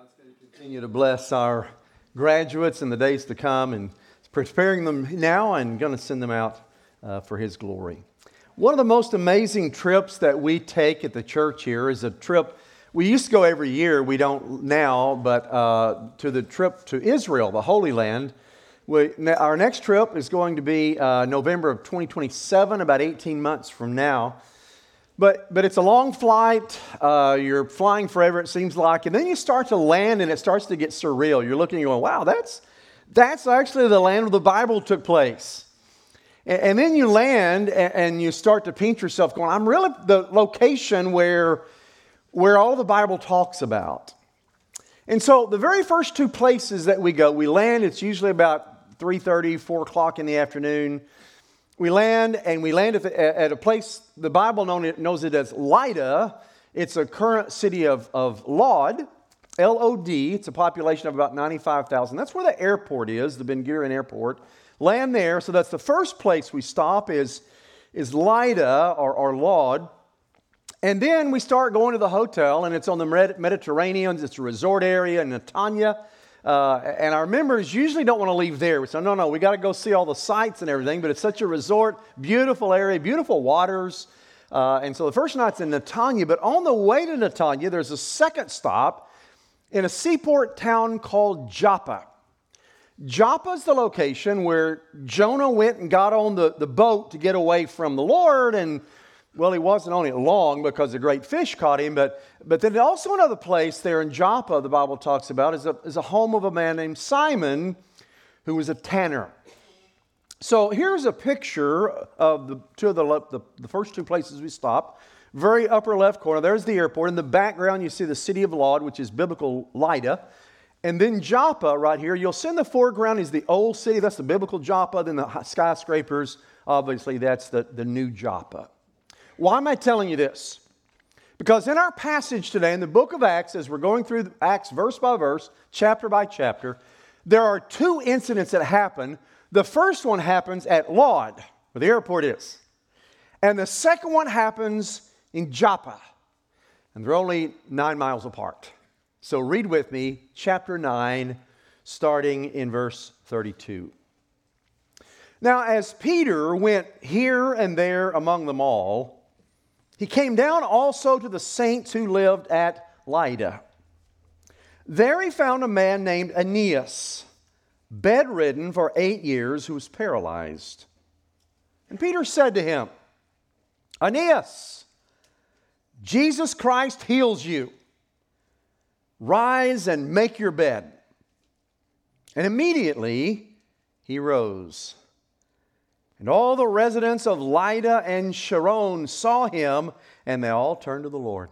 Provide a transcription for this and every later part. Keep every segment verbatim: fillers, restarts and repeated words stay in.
God's going to continue to bless our graduates in the days to come and preparing them now and going to send them out uh, for His glory. One of the most amazing trips that we take at the church here is a trip. We used to go every year. We don't now, but uh, to the trip to Israel, the Holy Land. We, our next trip is going to be uh, November of twenty twenty-seven, about eighteen months from now. But but it's a long flight. Uh, you're flying forever, it seems like. And then you start to land, and it starts to get surreal. You're looking and going, wow, that's, that's actually the land where the Bible took place. And, and then you land, and, and you start to pinch yourself going, I'm really the location where, where all the Bible talks about. And so the very first two places that we go, we land, it's usually about three thirty, four o'clock in the afternoon. We land, and we land at, the, at a place, the Bible knows it as Lydda. It's a current city of, of Lod, L O D. It's a population of about ninety-five thousand. That's where the airport is, the Ben Gurion Airport. Land there, so that's the first place we stop is, is Lydda or, or Lod. And then we start going to the hotel, and it's on the Mediterranean. It's a resort area in Netanya. Uh, and our members usually don't want to leave there. We say, no, no, we got to go see all the sights and everything. But it's such a resort, beautiful area, beautiful waters. Uh, and so the first night's in Netanya. But on the way to Netanya, there's a second stop in a seaport town called Joppa. Joppa is the location where Jonah went and got on the, the boat to get away from the Lord. And well, he wasn't on it long because a great fish caught him. But, but then also another place there in Joppa the Bible talks about is a, is a home of a man named Simon who was a tanner. So here's a picture of the two of the, the, the first two places we stopped. Very upper left corner, there's the airport. In the background you see the city of Lod, which is biblical Lydda. And then Joppa right here, you'll see in the foreground is the old city. That's the biblical Joppa. Then the skyscrapers, obviously that's the, the new Joppa. Why am I telling you this? Because in our passage today, in the book of Acts, as we're going through Acts verse by verse, chapter by chapter, there are two incidents that happen. The first one happens at Lod, where the airport is. And the second one happens in Joppa. And they're only nine miles apart. So read with me, chapter nine, starting in verse thirty-two. Now, as Peter went here and there among them all, he came down also to the saints who lived at Lydda. There he found a man named Aeneas, bedridden for eight years, who was paralyzed. And Peter said to him, Aeneas, Jesus Christ heals you. Rise and make your bed. And immediately he rose. And all the residents of Lydda and Sharon saw him, and they all turned to the Lord.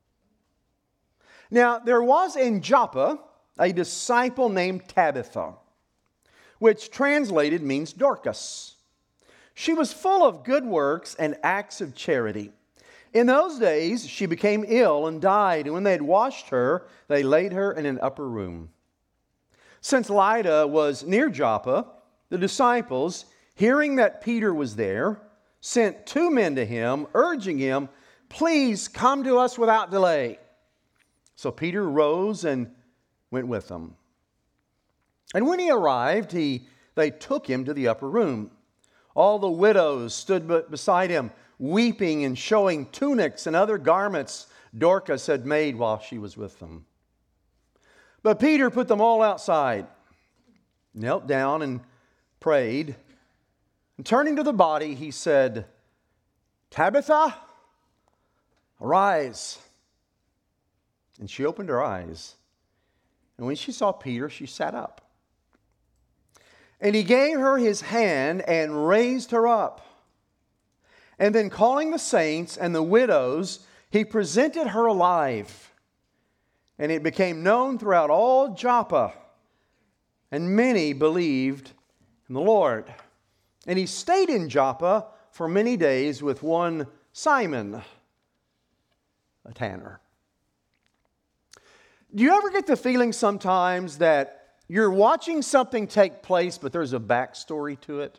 Now, there was in Joppa a disciple named Tabitha, which translated means Dorcas. She was full of good works and acts of charity. In those days, she became ill and died, and when they had washed her, they laid her in an upper room. Since Lydda was near Joppa, the disciples, hearing that Peter was there, sent two men to him, urging him, please come to us without delay. So Peter rose and went with them. And when he arrived, he, they took him to the upper room. All the widows stood beside him, weeping and showing tunics and other garments Dorcas had made while she was with them. But Peter put them all outside, knelt down and prayed. And turning to the body, he said, Tabitha, arise. And she opened her eyes. And when she saw Peter, she sat up. And he gave her his hand and raised her up. And then calling the saints and the widows, he presented her alive. And it became known throughout all Joppa. And many believed in the Lord. And he stayed in Joppa for many days with one Simon, a tanner. Do you ever get the feeling sometimes that you're watching something take place, but there's a backstory to it?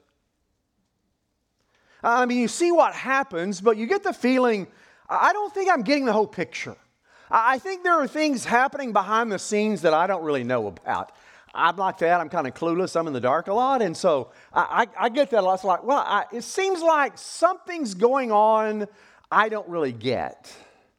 I mean, you see what happens, but you get the feeling, I don't think I'm getting the whole picture. I think there are things happening behind the scenes that I don't really know about. I'm like that. I'm kind of clueless. I'm in the dark a lot. And so I, I, I get that a lot. It's like, well, I, it seems like something's going on I don't really get.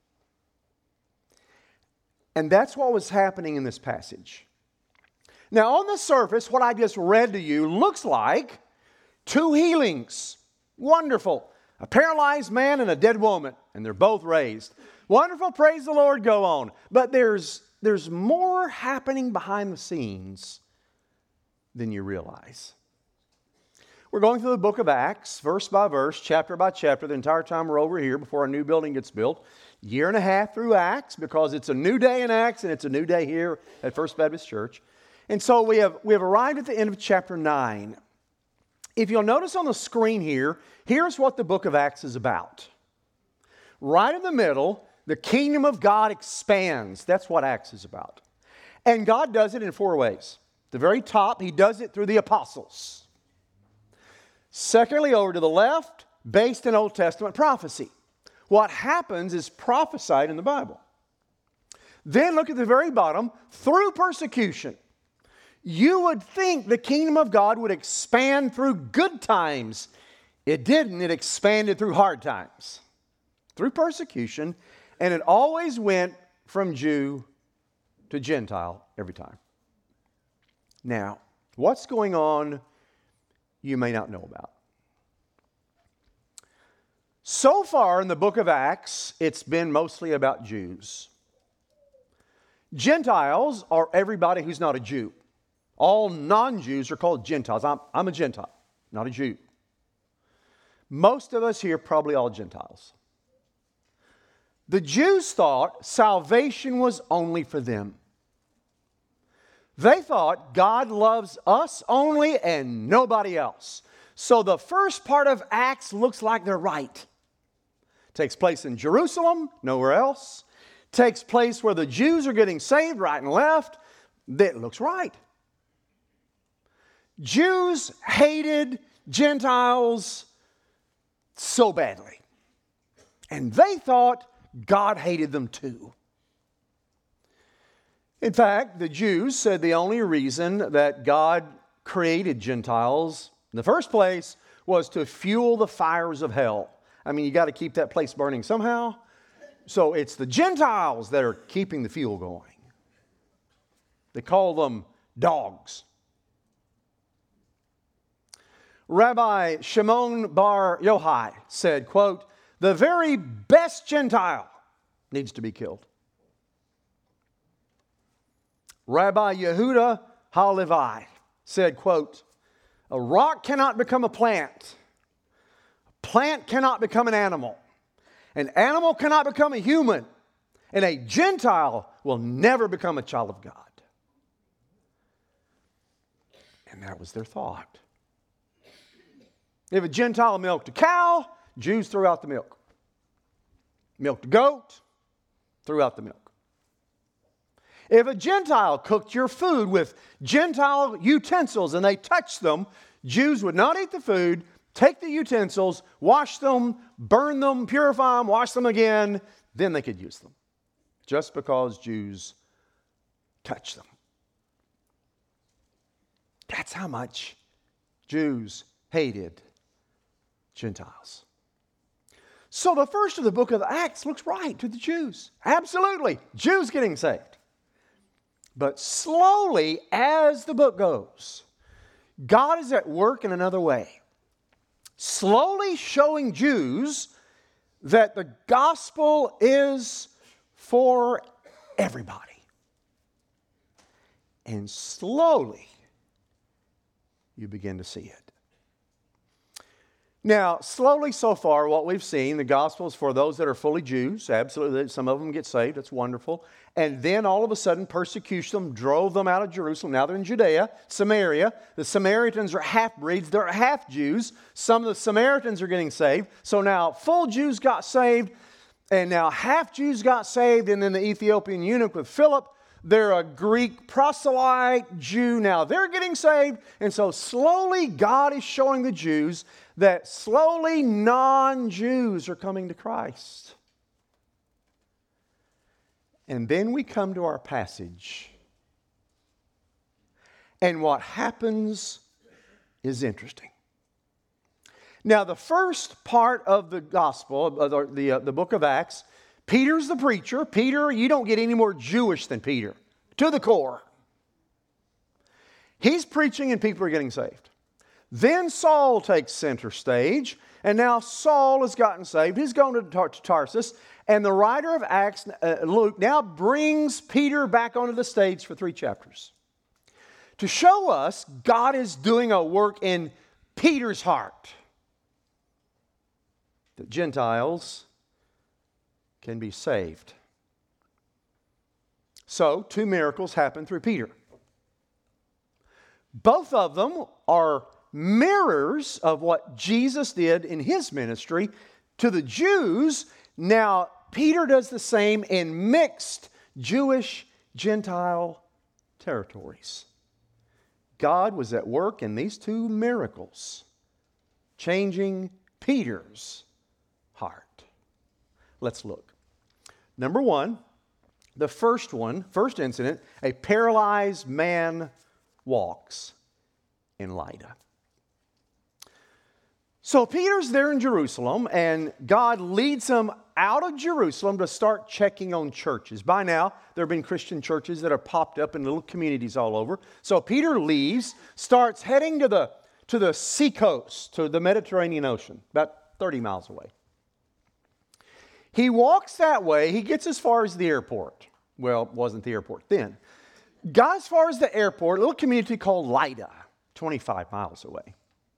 And that's what was happening in this passage. Now, on the surface, what I just read to you looks like two healings. Wonderful. A paralyzed man and a dead woman, and they're both raised. Wonderful, praise the Lord, go on. But there's, there's more happening behind the scenes than you realize. We're going through the book of Acts, verse by verse, chapter by chapter, the entire time we're over here before our new building gets built. Year and a half through Acts, because it's a new day in Acts, and it's a new day here at First Baptist Church. And so we have, we have arrived at the end of chapter nine. If you'll notice on the screen here, here's what the book of Acts is about. Right in the middle, the kingdom of God expands. That's what Acts is about. And God does it in four ways. At the very top, He does it through the apostles. Secondly, over to the left, based in Old Testament prophecy. What happens is prophesied in the Bible. Then look at the very bottom, through persecution. You would think the kingdom of God would expand through good times. It didn't. It expanded through hard times. Through persecution. And it always went from Jew to Gentile every time. Now, what's going on you may not know about? So far in the book of Acts, it's been mostly about Jews. Gentiles are everybody who's not a Jew. All non-Jews are called Gentiles. I'm, I'm a Gentile, not a Jew. Most of us here probably all Gentiles. The Jews thought salvation was only for them. They thought God loves us only and nobody else. So the first part of Acts looks like they're right. Takes place in Jerusalem, nowhere else. Takes place where the Jews are getting saved right and left. That looks right. Jews hated Gentiles so badly. And they thought God hated them too. In fact, the Jews said the only reason that God created Gentiles in the first place was to fuel the fires of hell. I mean, you got to keep that place burning somehow. So it's the Gentiles that are keeping the fuel going. They call them dogs. Rabbi Shimon Bar Yochai said, quote, "The very best Gentile needs to be killed." Rabbi Yehuda HaLevi said, quote, "A rock cannot become a plant. A plant cannot become an animal. An animal cannot become a human. And a Gentile will never become a child of God." And that was their thought. If a Gentile milked a cow, Jews threw out the milk. Milked a goat, threw out the milk. If a Gentile cooked your food with Gentile utensils and they touched them, Jews would not eat the food, take the utensils, wash them, burn them, purify them, wash them again, then they could use them. Just because Jews touched them. That's how much Jews hated Gentiles. So the first of the book of Acts looks right to the Jews. Absolutely. Jews getting saved. But slowly, as the book goes, God is at work in another way. Slowly showing Jews that the gospel is for everybody. And slowly, you begin to see it. Now, slowly so far, what we've seen, the gospel is for those that are fully Jews. Absolutely. Some of them get saved. That's wonderful. And then all of a sudden, persecution drove them out of Jerusalem. Now they're in Judea, Samaria. The Samaritans are half-breeds. They're half-Jews. Some of the Samaritans are getting saved. So now full Jews got saved, and now half-Jews got saved. And then the Ethiopian eunuch with Philip, they're a Greek proselyte Jew. Now they're getting saved. And so slowly God is showing the Jews that slowly non-Jews are coming to Christ. And then we come to our passage. And what happens is interesting. Now, the first part of the gospel, of the, the, uh, the book of Acts, Peter's the preacher. Peter, you don't get any more Jewish than Peter, to the core. He's preaching and people are getting saved. Then Saul takes center stage, and now Saul has gotten saved. He's going to, Tar- to Tarsus, and the writer of Acts, uh, Luke, now brings Peter back onto the stage for three chapters to show us God is doing a work in Peter's heart. That Gentiles can be saved. So, two miracles happen through Peter. Both of them are mirrors of what Jesus did in his ministry to the Jews. Now, Peter does the same in mixed Jewish-Gentile territories. God was at work in these two miracles, changing Peter's heart. Let's look. Number one, the first one, first incident, a paralyzed man walks in Lydda. So Peter's there in Jerusalem, and God leads him out of Jerusalem to start checking on churches. By now, there have been Christian churches that are popped up in little communities all over. So Peter leaves, starts heading to the, to the seacoast, to the Mediterranean Ocean, about thirty miles away. He walks that way. He gets as far as the airport. Well, it wasn't the airport then. Got as far as the airport, a little community called Lydda, twenty-five miles away.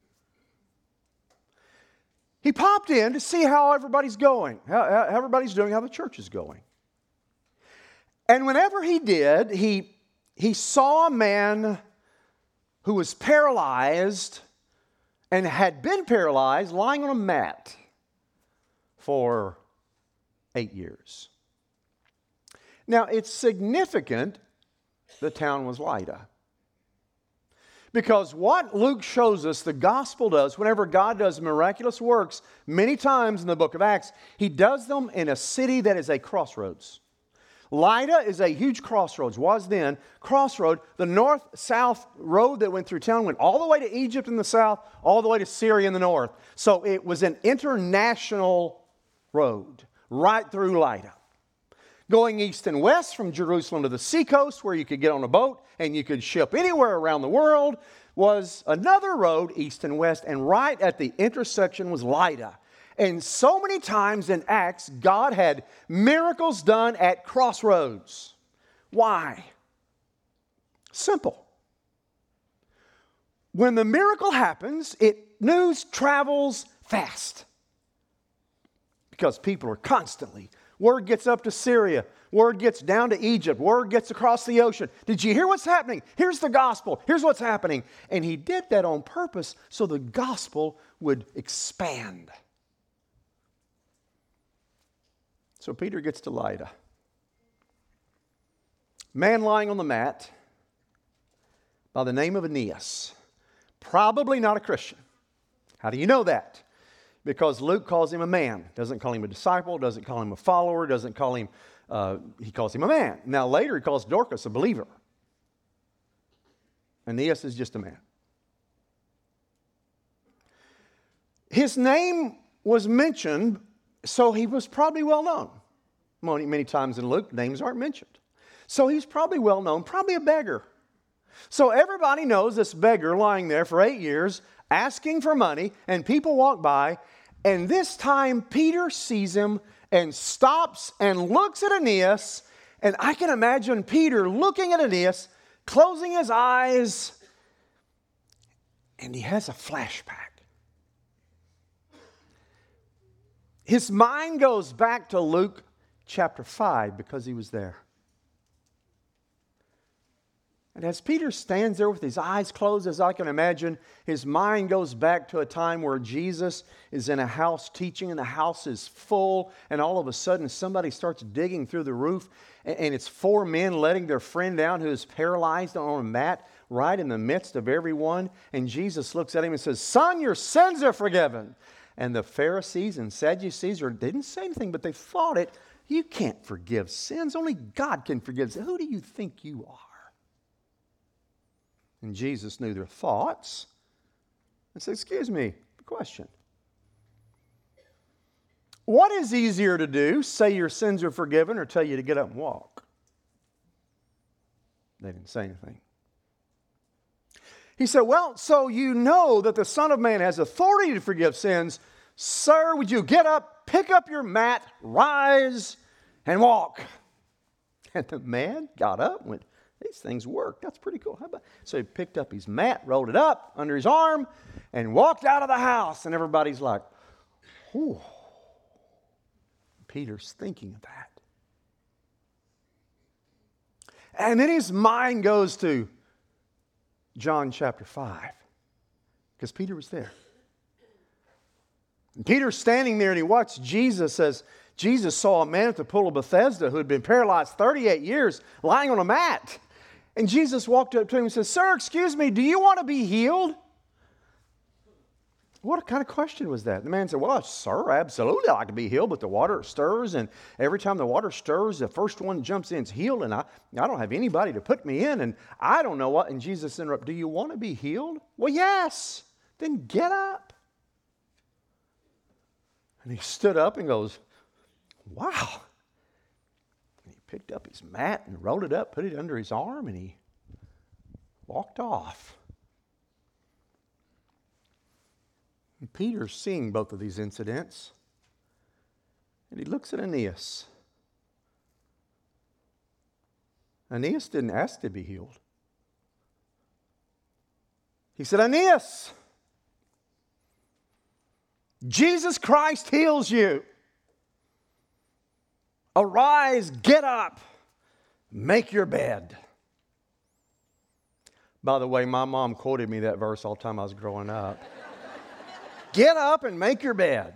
He popped in to see how everybody's going, how, how everybody's doing, how the church is going. And whenever he did, he, he saw a man who was paralyzed and had been paralyzed lying on a mat for eight years. Now, it's significant the town was Lydda. Because what Luke shows us the gospel does, whenever God does miraculous works, many times in the book of Acts, he does them in a city that is a crossroads. Lydda is a huge crossroads, was then. Crossroad, the north-south road that went through town went all the way to Egypt in the south, all the way to Syria in the north. So it was an international road right through Lydda. Going east and west from Jerusalem to the seacoast where you could get on a boat and you could ship anywhere around the world was another road east and west, and right at the intersection was Lydda. And so many times in Acts, God had miracles done at crossroads. Why? Simple. When the miracle happens, it news travels fast because people are constantly. Word gets up to Syria. Word gets down to Egypt. Word gets across the ocean. Did you hear what's happening? Here's the gospel. Here's what's happening. And he did that on purpose so the gospel would expand. So Peter gets to Lydda. Man lying on the mat by the name of Aeneas. Probably not a Christian. How do you know that? Because Luke calls him a man. Doesn't call him a disciple, doesn't call him a follower, doesn't call him, uh, he calls him a man. Now later he calls Dorcas a believer. Aeneas is just a man. His name was mentioned, so he was probably well known. Many, many times in Luke, names aren't mentioned. So he's probably well known, probably a beggar. So everybody knows this beggar lying there for eight years, asking for money, and people walk by, and this time Peter sees him and stops and looks at Aeneas, and I can imagine Peter looking at Aeneas, closing his eyes, and he has a flashback. His mind goes back to Luke chapter five because he was there. And as Peter stands there with his eyes closed, as I can imagine, his mind goes back to a time where Jesus is in a house teaching, and the house is full, and all of a sudden somebody starts digging through the roof, and it's four men letting their friend down who is paralyzed on a mat right in the midst of everyone. And Jesus looks at him and says, "Son, your sins are forgiven." And the Pharisees and Sadducees, or they didn't say anything, but they thought it. You can't forgive sins. Only God can forgive sins. Who do you think you are? And Jesus knew their thoughts and said, excuse me, question. What is easier to do, say your sins are forgiven, or tell you to get up and walk? They didn't say anything. He said, well, so you know that the Son of Man has authority to forgive sins. Sir, would you get up, pick up your mat, rise, and walk? And the man got up and went, these things work. That's pretty cool. How about? So he picked up his mat, rolled it up under his arm, and walked out of the house. And everybody's like, whew. Peter's thinking of that. And then his mind goes to John chapter five, because Peter was there. And Peter's standing there and he watched Jesus as Jesus saw a man at the pool of Bethesda who had been paralyzed thirty-eight years lying on a mat. And Jesus walked up to him and said, sir, excuse me, do you want to be healed? What kind of question was that? The man said, well, sir, absolutely I can be healed, but the water stirs, and every time the water stirs, the first one jumps in is healed, and I, I don't have anybody to put me in, and I don't know what. And Jesus interrupted, do you want to be healed? Well, yes. Then get up. And he stood up and goes, wow. And he picked up his mat and rolled it up, put it under his arm, and he walked off. And Peter's seeing both of these incidents. And he looks at Aeneas. Aeneas didn't ask to be healed. He said, Aeneas, Jesus Christ heals you. Arise, get up, make your bed. By the way, my mom quoted me that verse all the time I was growing up. Get up and make your bed.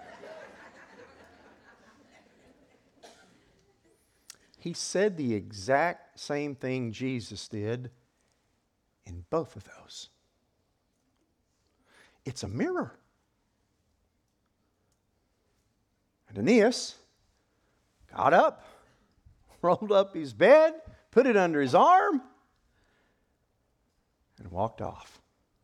He said the exact same thing Jesus did in both of those. It's a mirror. And Aeneas got up, rolled up his bed, put it under his arm, and walked off.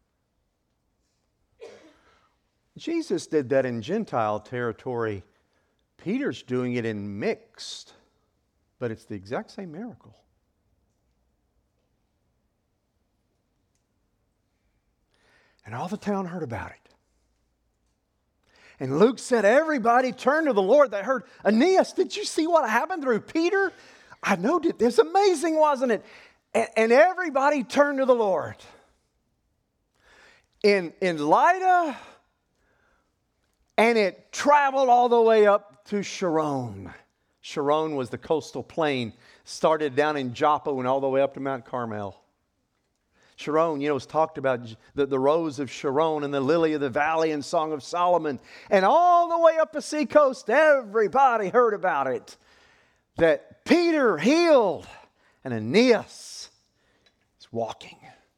Jesus did that in Gentile territory. Peter's doing it in mixed, but it's the exact same miracle. And all the town heard about it. And Luke said everybody turned to the Lord. They heard, Aeneas, did you see what happened through Peter? I know it. It's amazing, wasn't it? And, and everybody turned to the Lord. In, in Lydda, and it traveled all the way up to Sharon. Sharon was the coastal plain, started down in Joppa and all the way up to Mount Carmel. Sharon, you know, it's talked about the, the rose of Sharon and the lily of the valley and Song of Solomon. And all the way up the seacoast, everybody heard about it. That Peter healed and Aeneas is walking.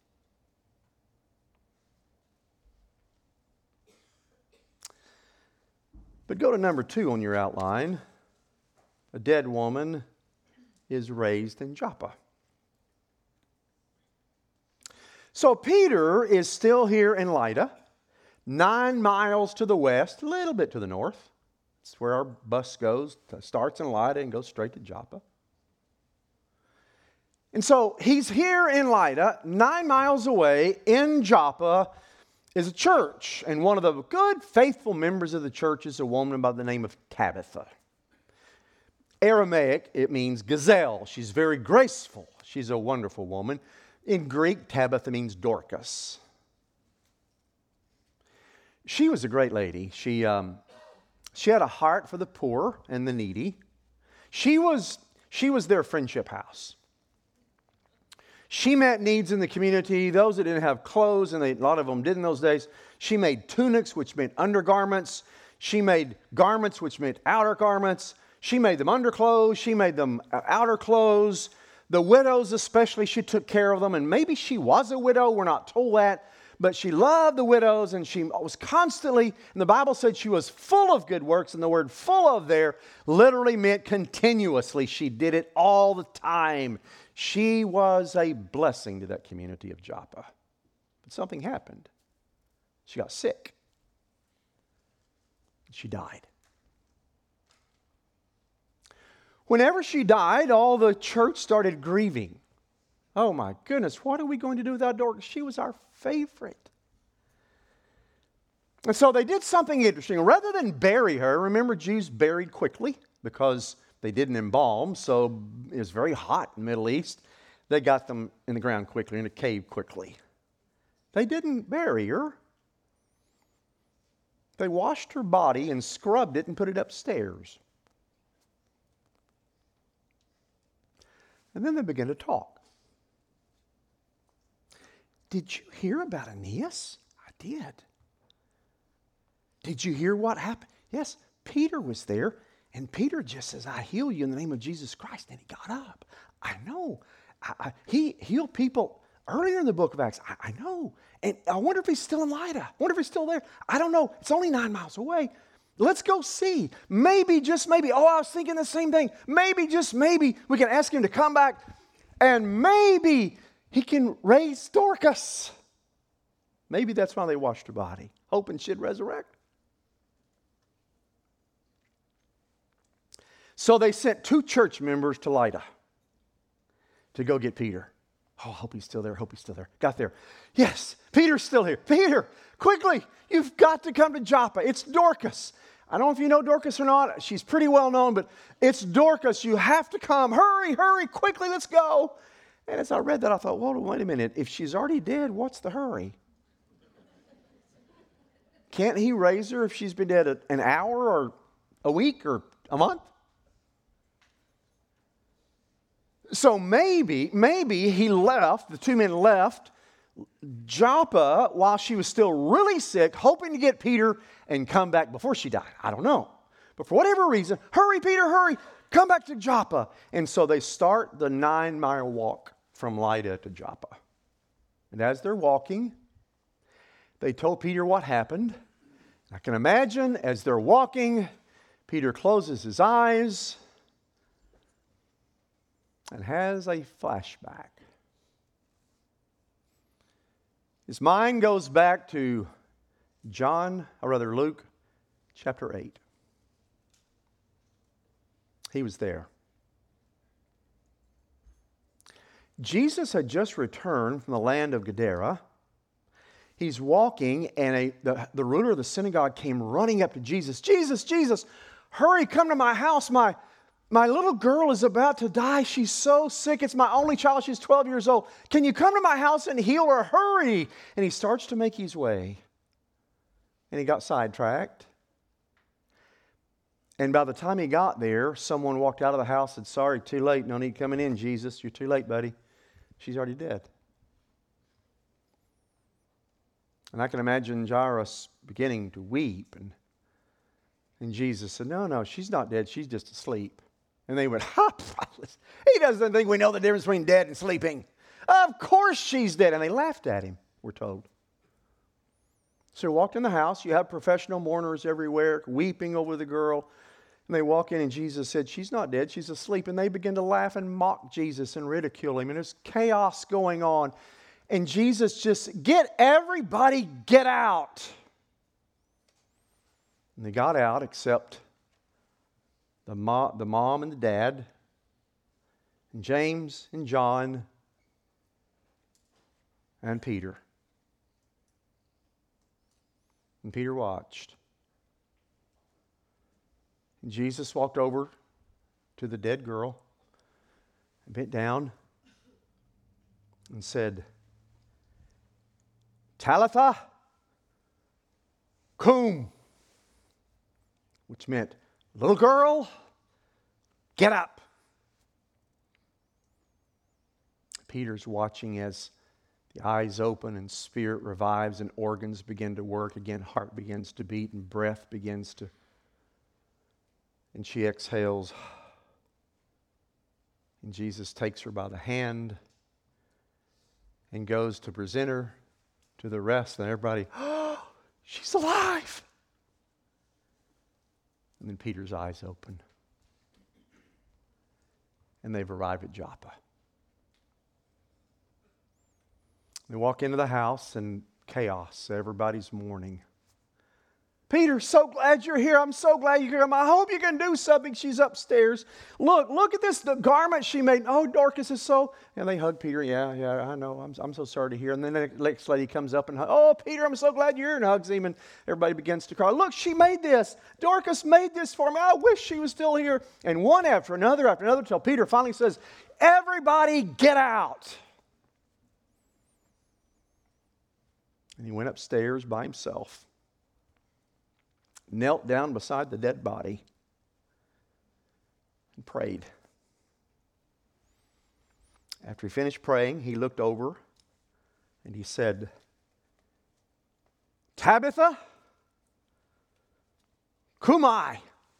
But go to number two on your outline. A dead woman is raised in Joppa. So Peter is still here in Lydda, nine miles to the west, a little bit to the north. It's where our bus goes, starts in Lydda and goes straight to Joppa. And so he's here in Lydda, nine miles away in Joppa is a church. And one of the good, faithful members of the church is a woman by the name of Tabitha. Aramaic, it means gazelle. She's very graceful. She's a wonderful woman. In Greek, Tabitha means Dorcas. She was a great lady. She, um, she had a heart for the poor and the needy. She was, she was their friendship house. She met needs in the community. Those that didn't have clothes, and they, a lot of them did in those days. She made tunics, which meant undergarments. She made garments, which meant outer garments. She made them underclothes. She made them outer clothes. The widows especially, she took care of them. And maybe she was a widow. We're not told that. but she loved the widows, and she was constantly, and the Bible said she was full of good works, and the word full of there literally meant continuously. She did it all the time. She was a blessing to that community of Joppa. But something happened. She got sick. She died. Whenever she died, all the church started grieving. Oh my goodness, what are we going to do without Dorcas? She was our favorite. And so they did something interesting. Rather than bury her, remember Jews buried quickly because they didn't embalm, so it was very hot in the Middle East. They got them in the ground quickly, in a cave quickly. They didn't bury her. They washed her body and scrubbed it and put it upstairs. And then they began to talk. Did you hear about Aeneas? I did. Did you hear what happened? Yes, Peter was there, and Peter just says, I heal you in the name of Jesus Christ. And he got up. I know. I, I, he healed people earlier in the book of Acts. I, I know. And I wonder if he's still in Lydda. I wonder if he's still there. I don't know. It's only nine miles away. Let's go see. Maybe, just maybe, oh, I was thinking the same thing. Maybe, just maybe, we can ask him to come back, and maybe he can raise Dorcas. Maybe that's why they washed her body, hoping she'd resurrect. So they sent two church members to Lydda to go get Peter. Oh, I hope he's still there. Hope he's still there. Got there. Yes, Peter's still here. Peter, quickly, you've got to come to Joppa. It's Dorcas. I don't know if you know Dorcas or not. She's pretty well known, but it's Dorcas. You have to come. Hurry, hurry, quickly, let's go. And as I read that, I thought, well, wait a minute. If she's already dead, what's the hurry? Can't he raise her if she's been dead a, an hour or a week or a month? So maybe, maybe he left, the two men left Joppa while she was still really sick, hoping to get Peter and come back before she died. I don't know. But for whatever reason, hurry, Peter, hurry, come back to Joppa. And so they start the nine-mile walk from Lydda to Joppa. And as they're walking, they told Peter what happened. I can imagine as they're walking, Peter closes his eyes and has a flashback. His mind goes back to John, or rather Luke, chapter eight. He was there. Jesus had just returned from the land of Gadara. He's walking, and a, the, the ruler of the synagogue came running up to Jesus. Jesus, Jesus, hurry, come to my house. My My little girl is about to die. She's so sick. It's my only child. She's twelve years old. Can you come to my house and heal her? Hurry. And he starts to make his way. And he got sidetracked. And by the time he got there, someone walked out of the house and said, sorry, too late. No need coming in, Jesus. You're too late, buddy. She's already dead. And I can imagine Jairus beginning to weep. And, and Jesus said, no, no, she's not dead. She's just asleep. And they went, ha, he doesn't think we know the difference between dead and sleeping. Of course she's dead. And they laughed at him, we're told. So he walked in the house. You have professional mourners everywhere weeping over the girl. And they walk in and Jesus said, she's not dead, she's asleep. And they begin to laugh and mock Jesus and ridicule him. And there's chaos going on. And Jesus just, get everybody, get out. And they got out except The mom, the mom and the dad, and James and John and Peter. And Peter watched. And Jesus walked over to the dead girl and bent down and said, Talitha cum, which meant, little girl, get up. Peter's watching as the eyes open and spirit revives and organs begin to work again. Heart begins to beat and breath begins to... And she exhales. And Jesus takes her by the hand and goes to present her to the rest, and everybody, oh, she's alive. And then Peter's eyes open. And they've arrived at Joppa. They walk into the house and chaos. Everybody's mourning. Peter, so glad you're here. I'm so glad you're here. I hope you can do something. She's upstairs. Look, look at this the garment she made. Oh, Dorcas is so... And they hug Peter. Yeah, yeah, I know. I'm, I'm so sorry to hear. And then the next lady comes up and, oh, Peter, I'm so glad you're here. And hugs him. And everybody begins to cry. Look, she made this. Dorcas made this for me. I wish she was still here. And one after another after another till Peter finally says, everybody get out. And he went upstairs by himself. Knelt down beside the dead body and prayed. After he finished praying, he looked over and he said, Tabitha, Kumai.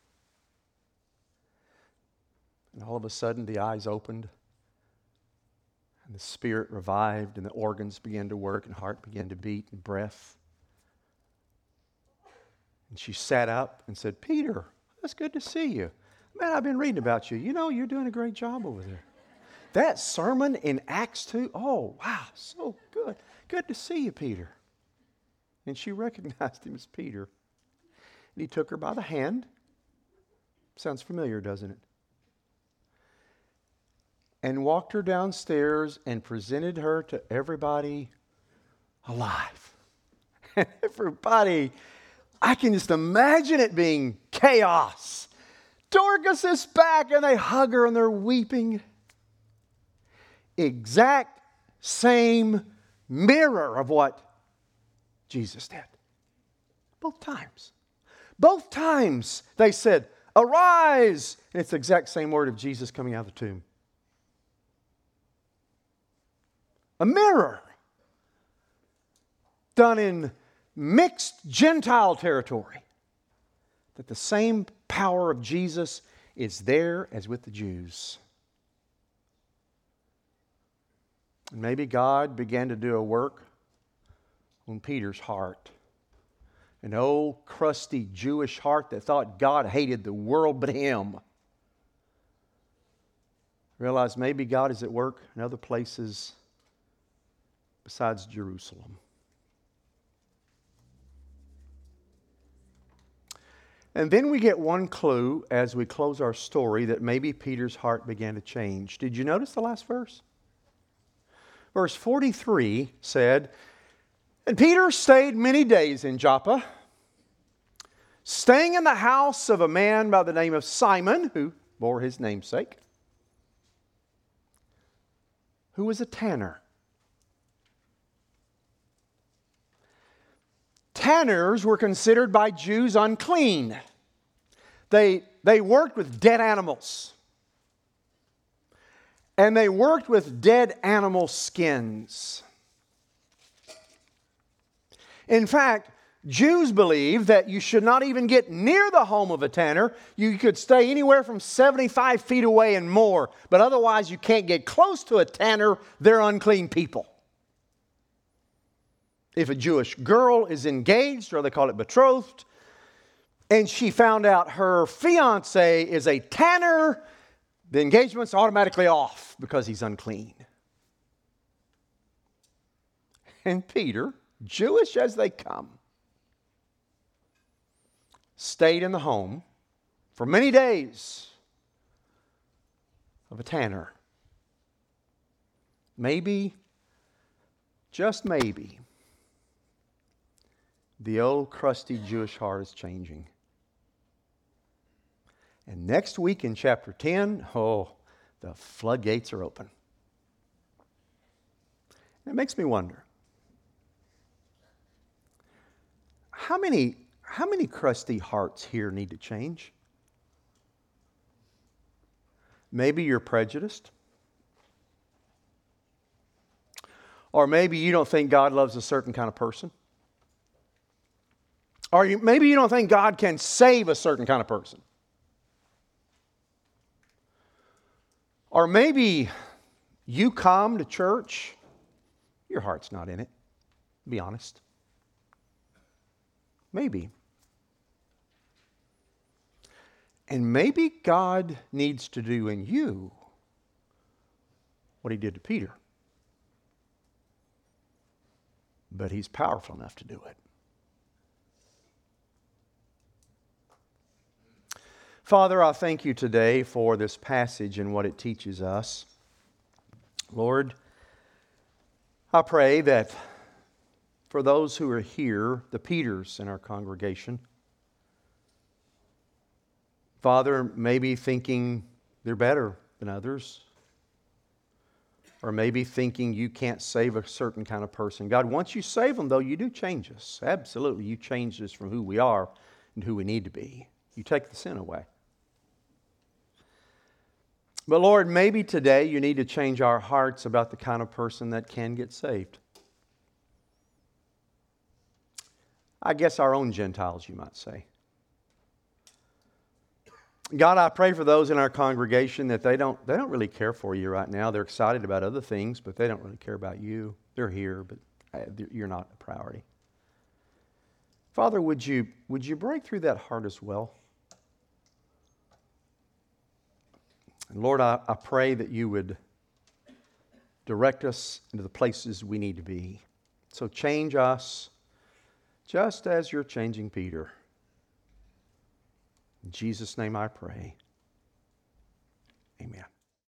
And all of a sudden the eyes opened and the spirit revived and the organs began to work and heart began to beat and breath. And she sat up and said, Peter, it's good to see you. Man, I've been reading about you. You know, you're doing a great job over there. That sermon in Acts two, oh, wow, so good. Good to see you, Peter. And she recognized him as Peter. And he took her by the hand. Sounds familiar, doesn't it? And walked her downstairs and presented her to everybody alive. And everybody... I can just imagine it being chaos. Dorcas is back and they hug her and they're weeping. Exact same mirror of what Jesus did. Both times. Both times they said, arise. And it's the exact same word of Jesus coming out of the tomb. A mirror. Done in mixed Gentile territory, that the same power of Jesus is there as with the Jews. And maybe God began to do a work on Peter's heart. An old, crusty Jewish heart that thought God hated the world but him. Realized maybe God is at work in other places besides Jerusalem. And then we get one clue as we close our story that maybe Peter's heart began to change. Did you notice the last verse? Verse forty-three said, and Peter stayed many days in Joppa, staying in the house of a man by the name of Simon, who bore his namesake, who was a tanner. Tanners were considered by Jews unclean. They, they worked with dead animals. And they worked with dead animal skins. In fact, Jews believed that you should not even get near the home of a tanner. You could stay anywhere from seventy-five feet away and more. But otherwise you can't get close to a tanner. They're unclean people. If a Jewish girl is engaged, or they call it betrothed, and she found out her fiance is a tanner, the engagement's automatically off because he's unclean. And Peter, Jewish as they come, stayed in the home for many days of a tanner. Maybe, just maybe, the old crusty Jewish heart is changing. And next week in chapter ten, oh, the floodgates are open. And it makes me wonder, how many, how many crusty hearts here need to change? Maybe you're prejudiced. Or maybe you don't think God loves a certain kind of person. Or you, maybe you don't think God can save a certain kind of person. Or maybe you come to church, your heart's not in it. Be honest. Maybe. And maybe God needs to do in you what he did to Peter. But he's powerful enough to do it. Father, I thank you today for this passage and what it teaches us. Lord, I pray that for those who are here, the Peters in our congregation, Father, maybe thinking they're better than others, or maybe thinking you can't save a certain kind of person. God, once you save them, though, you do change us. Absolutely, you change us from who we are and who we need to be. You take the sin away. But Lord, maybe today you need to change our hearts about the kind of person that can get saved. I guess our own Gentiles, you might say. God, I pray for those in our congregation that they don't, they don't really care for you right now. They're excited about other things, but they don't really care about you. They're here, but you're not a priority. Father, would you, would you break through that heart as well? And Lord, I, I pray that you would direct us into the places we need to be. So change us just as you're changing Peter. In Jesus' name I pray. Amen.